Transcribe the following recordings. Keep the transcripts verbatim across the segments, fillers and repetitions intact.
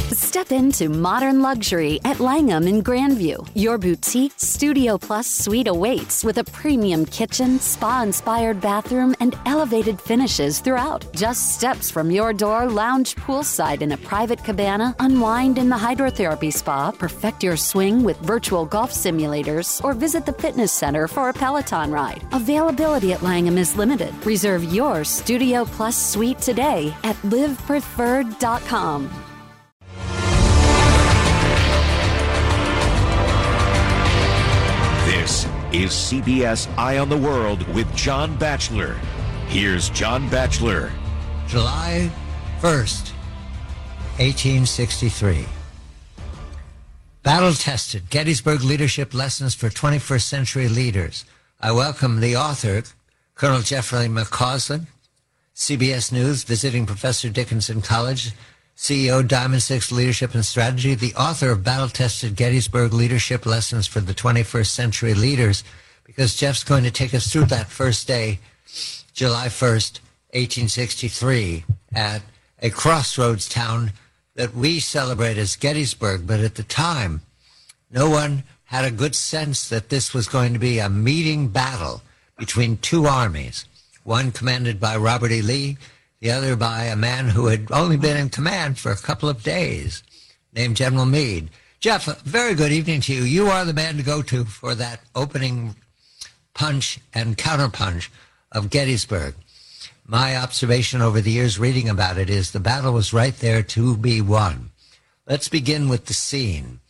Step into modern luxury at Langham in Grandview. Your boutique Studio Plus suite awaits with a premium kitchen, spa-inspired bathroom, and elevated finishes throughout. Just steps from your door, lounge poolside in a private cabana, unwind in the hydrotherapy spa, perfect your swing with virtual golf simulators, or visit the fitness center for a Peloton ride. Availability at Langham is limited. Reserve your Studio Plus suite today at live preferred dot com. This is C B S Eye on the World with John Batchelor. Here's John Batchelor. July first, eighteen sixty-three. Battle-tested Gettysburg Leadership Lessons for twenty-first Century Leaders. I welcome the author, Colonel Jeffrey McCausland, C B S News, visiting professor, Dickinson College, C E O, Diamond Six Leadership and Strategy, the author of Battle-Tested Gettysburg Leadership Lessons for the twenty-first Century Leaders, because Jeff's going to take us through that first day, July first, eighteen sixty-three, at a crossroads town that we celebrate as Gettysburg, but at the time, no one had a good sense that this was going to be a meeting battle between two armies, one commanded by Robert E. Lee, the other by a man who had only been in command for a couple of days, named General Meade. Jeff, a very good evening to you. You are the man to go to for that opening punch and counterpunch of Gettysburg. My observation over the years reading about it is the battle was right there to be won. Let's begin with the scene.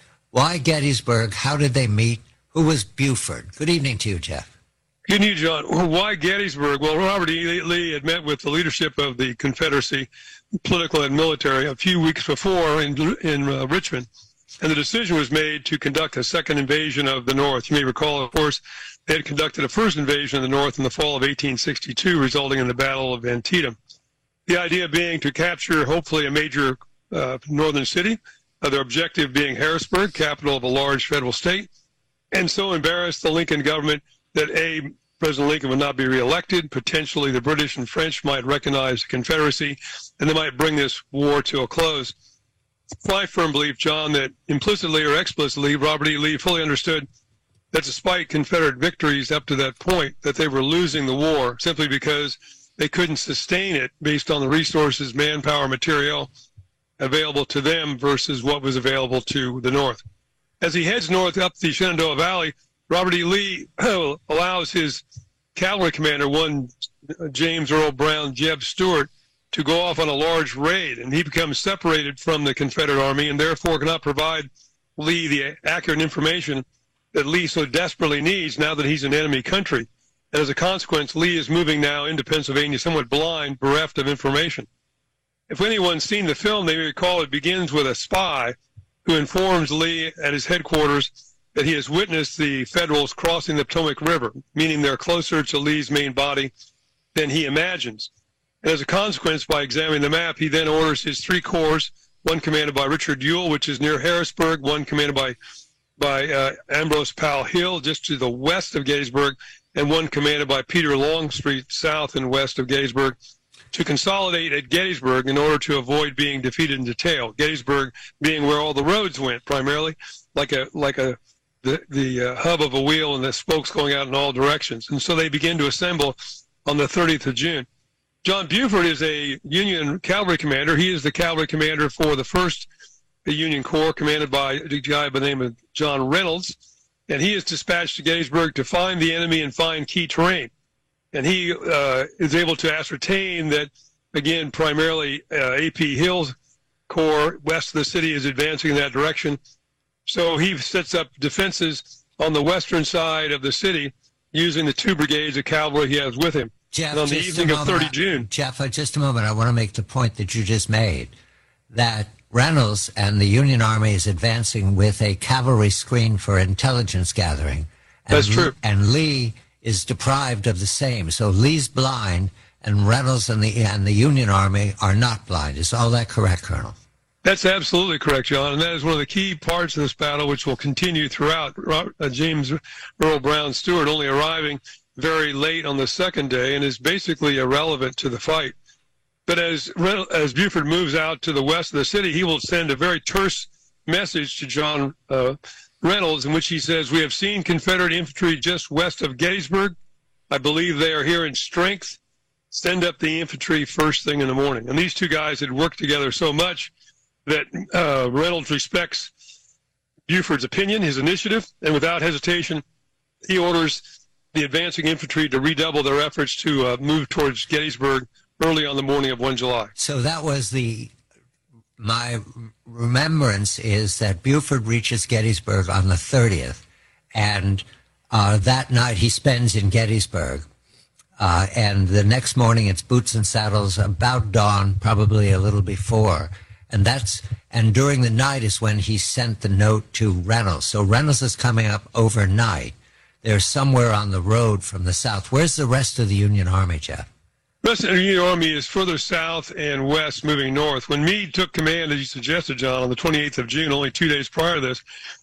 Why Gettysburg? How did they meet? Who was Buford? Good evening to you, Jeff. Good news, John. Well, why Gettysburg? Well, Robert E. Lee had met with the leadership of the Confederacy, political and military, a few weeks before in in uh, Richmond, and the decision was made to conduct a second invasion of the North. You may recall, of course, they had conducted a first invasion of the North in the fall of eighteen sixty-two, resulting in the Battle of Antietam. The idea being to capture, hopefully, a major uh, northern city, uh, their objective being Harrisburg, capital of a large federal state, and so embarrass the Lincoln government that A, President Lincoln would not be reelected, potentially the British and French might recognize the Confederacy, and they might bring this war to a close. My firm belief, John, that implicitly or explicitly, Robert E. Lee fully understood that despite Confederate victories up to that point, that they were losing the war simply because they couldn't sustain it based on the resources, manpower, material available to them versus what was available to the North. As he heads north up the Shenandoah Valley, Robert E. Lee allows his cavalry commander, one James Earl Brown Jeb Stuart, to go off on a large raid, and he becomes separated from the Confederate Army and therefore cannot provide Lee the accurate information that Lee so desperately needs now that he's in enemy country. And as a consequence, Lee is moving now into Pennsylvania somewhat blind, bereft of information. If anyone's seen the film, they may recall it begins with a spy who informs Lee at his headquarters that he has witnessed the Federals crossing the Potomac River, meaning they're closer to Lee's main body than he imagines. And as a consequence, by examining the map, he then orders his three corps, one commanded by Richard Ewell, which is near Harrisburg, one commanded by by uh, Ambrose Powell Hill, just to the west of Gettysburg, and one commanded by Peter Longstreet, south and west of Gettysburg, to consolidate at Gettysburg in order to avoid being defeated in detail. Gettysburg being where all the roads went, primarily, like a like a the, the uh, hub of a wheel and the spokes going out in all directions. And so they begin to assemble on the thirtieth of June. John Buford is a Union cavalry commander. He is the cavalry commander for the first Union Corps, commanded by a guy by the name of John Reynolds. And he is dispatched to Gettysburg to find the enemy and find key terrain. And he uh, is able to ascertain that, again, primarily uh, A P Hill's Corps west of the city is advancing in that direction. So he sets up defenses on the western side of the city using the two brigades of cavalry he has with him. Jeff, and on the evening of thirtieth of June. Jeff, just a moment. I want to make the point that you just made, that Reynolds and the Union Army is advancing with a cavalry screen for intelligence gathering. And That's true. And Lee is deprived of the same. So Lee's blind, and Reynolds and the and the Union Army are not blind. Is all that correct, Colonel? That's absolutely correct, John. And that is one of the key parts of this battle, which will continue throughout. Uh, James Earl Brown Stuart only arriving very late on the second day and is basically irrelevant to the fight. But as as Buford moves out to the west of the city, he will send a very terse message to John uh, Reynolds, in which he says, "We have seen Confederate infantry just west of Gettysburg. I believe they are here in strength. Send up the infantry first thing in the morning." And these two guys had worked together so much that uh, Reynolds respects Buford's opinion, his initiative, and without hesitation, he orders the advancing infantry to redouble their efforts to uh, move towards Gettysburg early on the morning of First of July. So that was the, my remembrance is that Buford reaches Gettysburg on the thirtieth, and uh, that night he spends in Gettysburg. Uh, and the next morning it's boots and saddles about dawn, probably a little before. And that's, and during the night is when he sent the note to Reynolds. So Reynolds is coming up overnight. They're somewhere on the road from the south. Where's the rest of the Union Army, Jeff? The rest of the Union Army is further south and west, moving north. When Meade took command, as you suggested, John, on the twenty-eighth of June, only two days prior to this,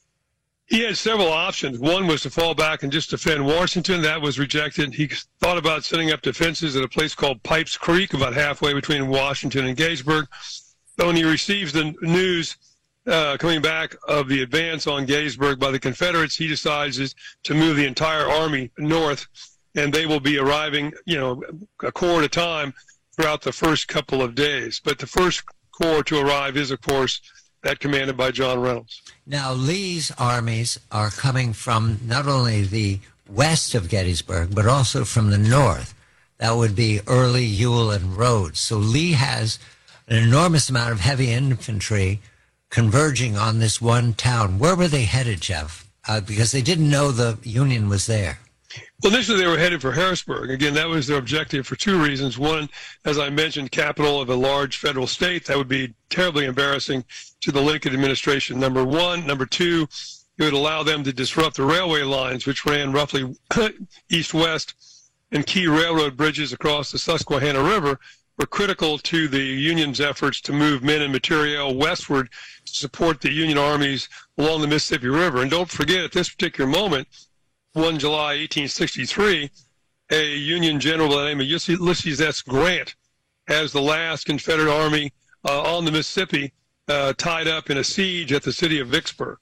he had several options. One was to fall back and just defend Washington. That was rejected. He thought about setting up defenses at a place called Pipes Creek, about halfway between Washington and Gettysburg. But when he receives the news uh, coming back of the advance on Gettysburg by the Confederates, he decides to move the entire army north, and they will be arriving, you know, a corps at a time throughout the first couple of days. But the first corps to arrive is, of course, that commanded by John Reynolds. Now, Lee's armies are coming from not only the west of Gettysburg, but also from the north. That would be Early, Ewell, and Rhodes. So Lee has an enormous amount of heavy infantry converging on this one town. Where were they headed, Jeff? Uh, because they didn't know the Union was there. Well, initially they were headed for Harrisburg. Again, that was their objective for two reasons. One, as I mentioned, capital of a large federal state. That would be terribly embarrassing to the Lincoln administration, number one. Number two, it would allow them to disrupt the railway lines, which ran roughly east-west, and key railroad bridges across the Susquehanna River were critical to the Union's efforts to move men and material westward to support the Union armies along the Mississippi River. And don't forget, at this particular moment, First of July eighteen sixty-three, a Union general by the name of Ulysses S. Grant has the last Confederate army uh, on the Mississippi uh, tied up in a siege at the city of Vicksburg.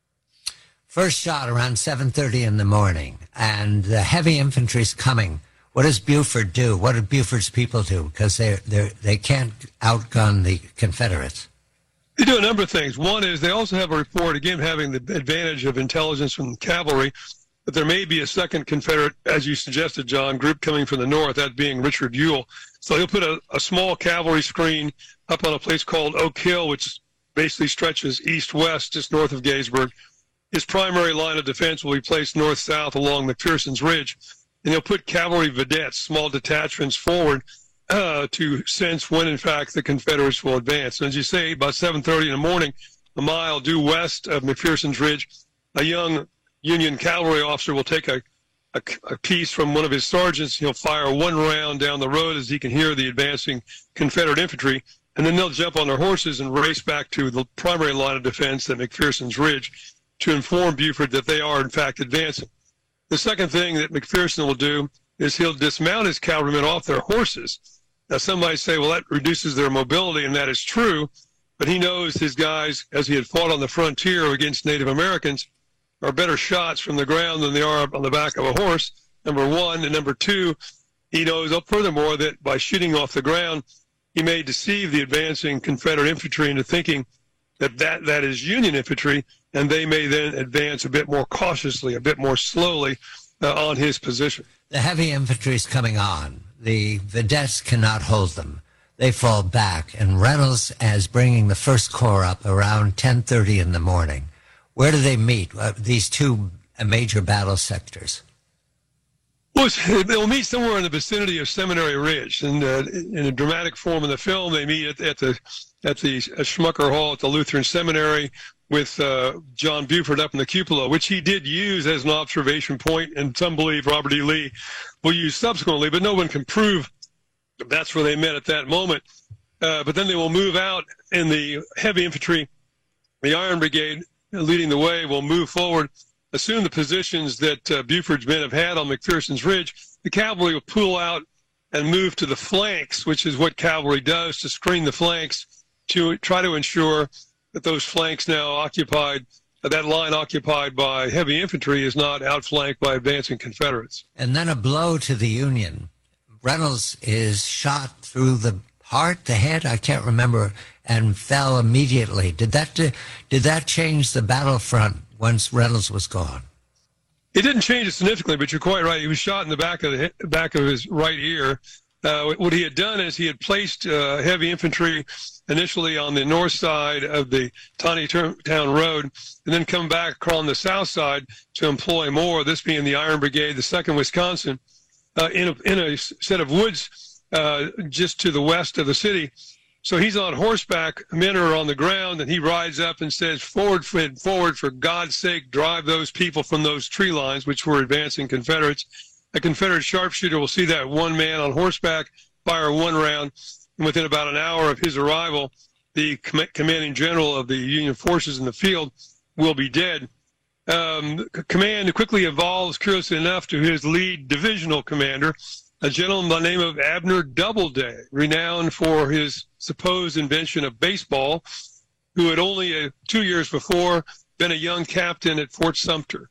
First shot around seven thirty in the morning, and the heavy infantry's coming. What does Buford do? What do Buford's people do? Because they they they can't outgun the Confederates. They do a number of things. One is they also have a report, again, having the advantage of intelligence from the cavalry, that there may be a second Confederate, as you suggested, John, group coming from the north, that being Richard Ewell. So he'll put a, a small cavalry screen up on a place called Oak Hill, which basically stretches east-west, just north of Gettysburg. His primary line of defense will be placed north-south along McPherson's Ridge, and he'll put cavalry vedettes, small detachments, forward uh, to sense when, in fact, the Confederates will advance. And as you say, about seven thirty in the morning, a mile due west of McPherson's Ridge, a young Union cavalry officer will take a, a, a piece from one of his sergeants. He'll fire one round down the road as he can hear the advancing Confederate infantry, and then they'll jump on their horses and race back to the primary line of defense at McPherson's Ridge to inform Buford that they are, in fact, advancing. The second thing that McPherson will do is he'll dismount his cavalrymen off their horses. Now, some might say, well, that reduces their mobility, and that is true, but he knows his guys, as he had fought on the frontier against Native Americans, are better shots from the ground than they are on the back of a horse, number one. And number two, he knows, furthermore, that by shooting off the ground, he may deceive the advancing Confederate infantry into thinking that that, that is Union infantry, and they may then advance a bit more cautiously, a bit more slowly uh, on his position. The heavy infantry is coming on. The vedettes cannot hold them. They fall back, and Reynolds is bringing the first corps up around ten thirty in the morning. Where do they meet, uh, these two major battle sectors? Well, they'll meet somewhere in the vicinity of Seminary Ridge, and uh, in a dramatic form in the film, they meet at, at the at the Schmucker Hall at the Lutheran Seminary with uh, John Buford up in the cupola, which he did use as an observation point, and some believe Robert E. Lee will use subsequently, but no one can prove that's where they met at that moment. Uh, but then they will move out, and the heavy infantry, the Iron Brigade, leading the way, will move forward, assume the positions that uh, Buford's men have had on McPherson's Ridge. The cavalry will pull out and move to the flanks, which is what cavalry does to screen the flanks, to try to ensure that those flanks now occupied, that line occupied by heavy infantry is not outflanked by advancing Confederates. And then a blow to the Union. Reynolds is shot through the heart, the head, I can't remember, and fell immediately. Did that did that change the battlefront once Reynolds was gone? It didn't change it significantly, but you're quite right. He was shot in the back of the back of his right ear. Uh, what he had done is he had placed uh, heavy infantry initially on the north side of the Tawny Town Road, and then come back on the south side to employ more, this being the Iron Brigade, the second Wisconsin, uh, in, a, in a set of woods uh, just to the west of the city. So he's on horseback, men are on the ground, and he rides up and says, forward, Fred, forward, for God's sake, drive those people from those tree lines, which were advancing Confederates. A Confederate sharpshooter will see that one man on horseback fire one round, and within about an hour of his arrival, the com- commanding general of the Union forces in the field will be dead. Um, command quickly evolves, curiously enough, to his lead divisional commander, a gentleman by the name of Abner Doubleday, renowned for his supposed invention of baseball, who had only uh, two years before been a young captain at Fort Sumter.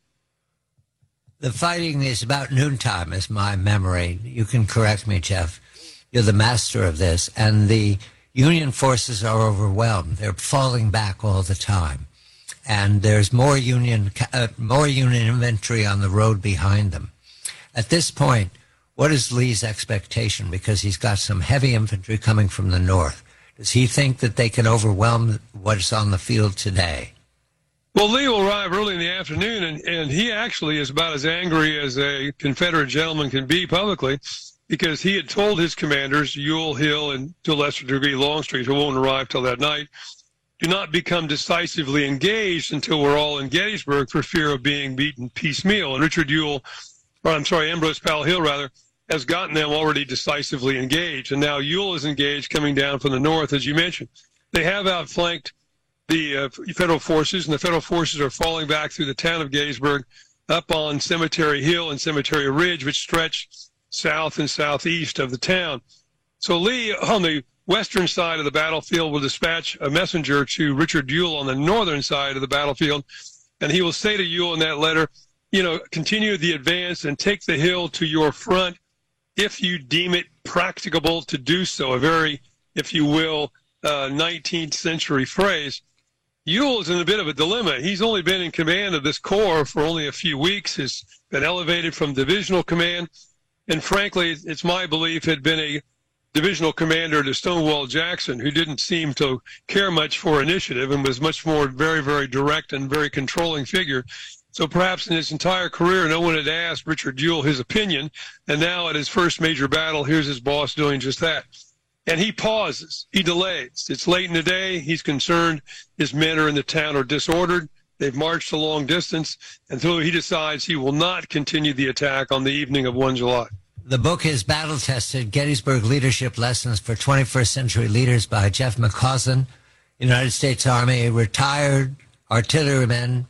The fighting is about noontime, is my memory. You can correct me, Jeff. You're the master of this. And the Union forces are overwhelmed. They're falling back all the time. And there's more Union, uh, more Union infantry on the road behind them. At this point, what is Lee's expectation? Because he's got some heavy infantry coming from the north. Does he think that they can overwhelm what's on the field today? Well, Lee will arrive early in the afternoon, and, and he actually is about as angry as a Confederate gentleman can be publicly, because he had told his commanders, Ewell, Hill, and to a lesser degree Longstreet, who won't arrive till that night, do not become decisively engaged until we're all in Gettysburg for fear of being beaten piecemeal. And Richard Ewell, or I'm sorry, Ambrose Powell Hill, rather, has gotten them already decisively engaged. And now Ewell is engaged coming down from the north, as you mentioned. They have outflanked the uh, federal forces, and the federal forces are falling back through the town of Gettysburg up on Cemetery Hill and Cemetery Ridge, which stretch south and southeast of the town. So Lee, on the western side of the battlefield, will dispatch a messenger to Richard Ewell on the northern side of the battlefield, and he will say to Ewell in that letter, you know, continue the advance and take the hill to your front if you deem it practicable to do so, a very, if you will, uh, nineteenth century phrase. Ewell is in a bit of a dilemma. He's only been in command of this corps for only a few weeks, has been elevated from divisional command, and frankly, it's my belief, had been a divisional commander to Stonewall Jackson, who didn't seem to care much for initiative and was much more very, very direct and very controlling figure. So perhaps in his entire career, no one had asked Richard Ewell his opinion, and now at his first major battle, here's his boss doing just that. And he pauses. He delays. It's late in the day. He's concerned his men are in the town are disordered. They've marched a long distance, and so he decides he will not continue the attack on the evening of the first of July. The book is battle-tested, Gettysburg Leadership Lessons for twenty-first Century Leaders by Jeff McCausland, United States Army, retired artilleryman,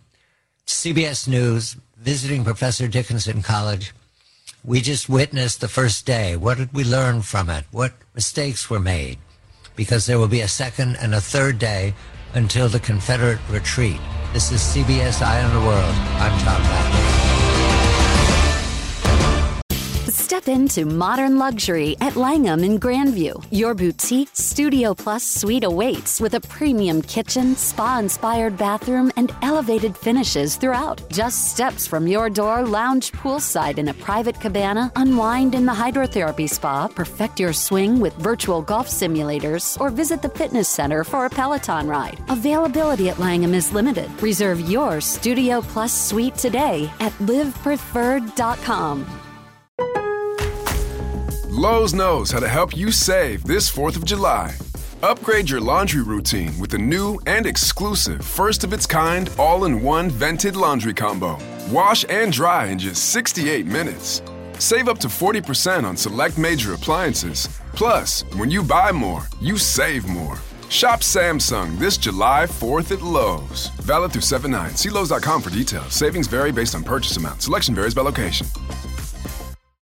C B S News, visiting professor, Dickinson College. We just witnessed the first day. What did we learn from it? What mistakes were made? Because there will be a second and a third day until the Confederate retreat. This is C B S Eye on the World. I'm John Batchelor. Step into modern luxury at Langham in Grandview. Your boutique Studio Plus suite awaits with a premium kitchen, spa-inspired bathroom, and elevated finishes throughout. Just steps from your door, lounge poolside in a private cabana, unwind in the hydrotherapy spa, perfect your swing with virtual golf simulators, or visit the fitness center for a Peloton ride. Availability at Langham is limited. Reserve your Studio Plus suite today at live preferred dot com. Lowe's knows how to help you save this fourth of July. Upgrade your laundry routine with the new and exclusive first-of-its-kind all-in-one vented laundry combo. Wash and dry in just sixty-eight minutes. Save up to forty percent on select major appliances. Plus, when you buy more, you save more. Shop Samsung this July fourth at Lowe's. Valid through seven nine. See Lowe's dot com for details. Savings vary based on purchase amount. Selection varies by location.